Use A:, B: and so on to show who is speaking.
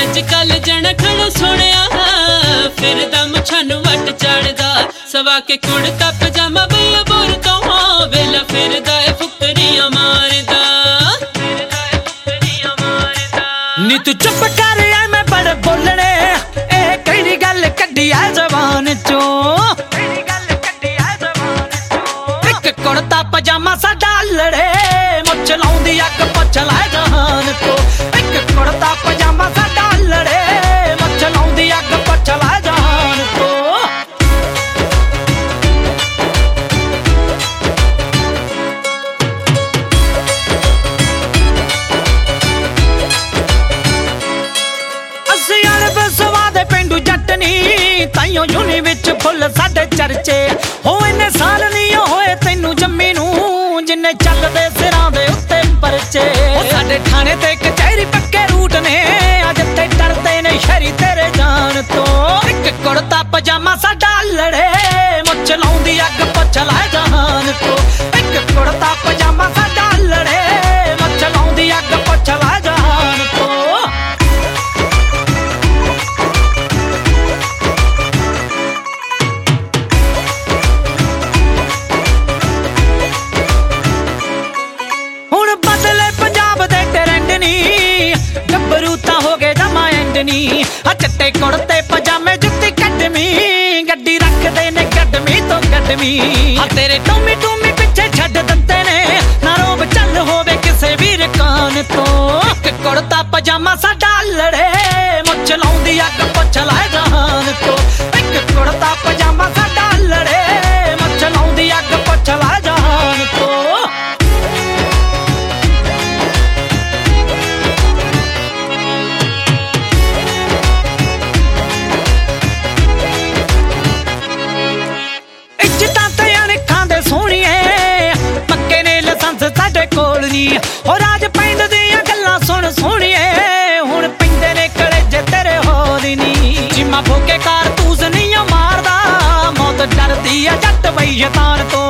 A: अजकल जन खड़ो सोनिया फिरदा मुछां नूं वट चढ़दा सवा के कुड़ता पजामा भैया बोर तो वेला फिरदा ए फुकरियां मारदा
B: नी तू चुप कर मैं बड़े बोलने ए केड़ी गल कड्डी आ जवान चों एक कुड़ता पजामा साडा लड़े मुछ लाउंदी अग पछला जहान तो एक कुड़ता पजामा साडा लड़े मुछ लाउंदी अग पछला जहान तो ਅਸੀਂ ਅਰਬ ਸਵਾਦੇ ਪਿੰਡੂ ਜੱਟਨੀ ਤਾਈਓ ਯੂਨੀ ਵਿੱਚ ਫੁੱਲ ਸਾਡੇ ਚਰਚੇ ਹੋ ਇੰਨੇ ਸਾਲ ਨਹੀਂ ਹੋਏ ਤੈਨੂੰ ਜੰਮੀ ਨੂੰ ਜਿੰਨੇ ਚੱਲਦੇ ਸਿਰਾਂ ਦੇ ਉੱਤੇ ਪਰਚੇ ਉਹ ਸਾਡੇ ਥਾਣੇ ਤੇ ਕਚਹਿਰੀ ਪੱਕੇ ਰੂਟ ਨੇ ਅੱਜ ਤੇ ਡਰਦੇ ਨੇ ਸ਼ਹਿਰੀ ਤੇਰੇ ਜਾਨ ਤੋਂ ਇੱਕ ਕੁੜਤਾ ਪਜਾਮਾ ਸਾਡਾ ਲੜੇ ਮੁੱਛ ਲਾਉਂਦੀ ਅੱਗ ਪਛਲਾ ਜਹਾਨ ਤੋਂ ਇੱਕ ਕੁੜਤਾ ਪਜਾਮਾ ਸਾਡਾ ਲੜੇ ਮੁੱਛ ਲਾਉਂਦੀ ਅੱਗ ਪਛਲਾ ਜਹਾਨ ਤੋਂ नी चट्टे कुड़ते पजामे जुत्ती कटमी गड्डी रखदे ने गडमी तो गडमी तेरे टूमी टूमी पिछे छड्ड दंते ने ना रोब चल होवे किसे वीर कान तो एक कुड़ता पजामा साडा लड़े मुछ लाउंदी अग पछला जहान तो एक कुड़ता पजामा साडा लड़े मुछ लाउंदी अग पछला जहान तो और राज पिंड दियां गल्लां सुन सोहणिए हुण पिंडे ने कलेजे तेरे होर नी जिम्मा भोके कारतूस नहीं मारदा मौत डरदी आ जट बई शैतान तो